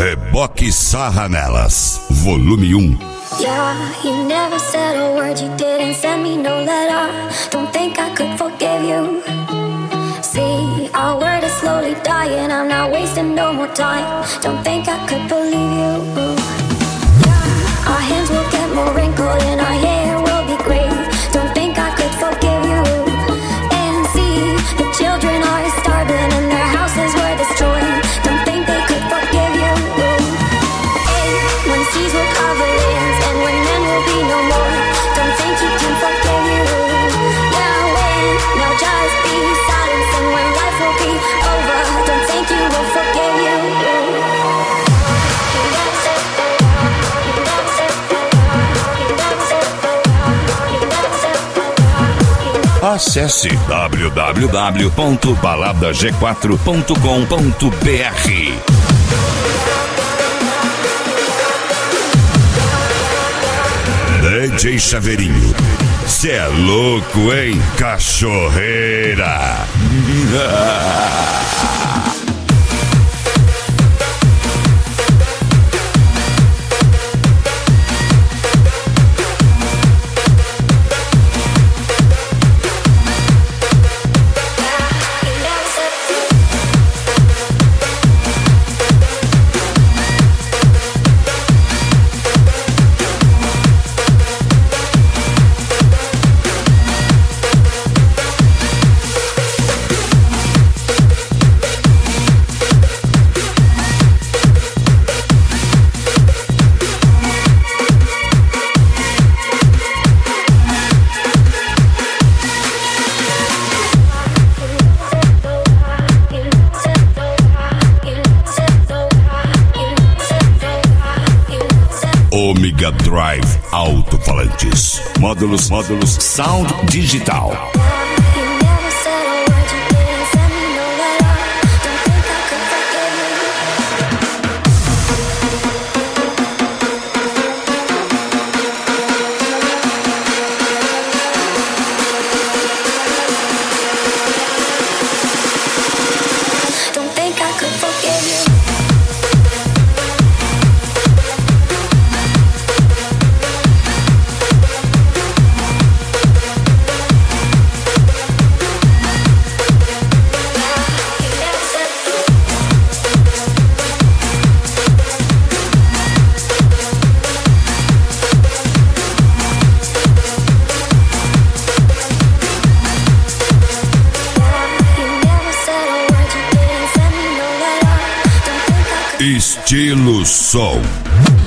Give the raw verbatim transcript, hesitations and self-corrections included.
Reboque Sarra Nelas, volume um. Yeah, you never said a word, you didn't send me no letter. Don't think I could forgive you. See, our word is slowly dying, I'm not wasting no more time. Don't think I could believe you. Yeah, our hands will get more wrinkled and our hair will be gray. Don't think I could forgive you. And see, the children are starving and their houses were destroyed. Don't think they could forgive you. Hey, when seas will cover lands and when men will be no more. Don't think you can forgive you. Yeah, when there'll just be silence and when life will be over. Don't think you will forgive you. Acesse w w w ponto balada g quatro ponto com ponto b r. D J Chaveirinho, cê é louco, hein, cachorreira? Omega Drive Alto-Falantes. Módulos, módulos, sound digital. Estilo Som.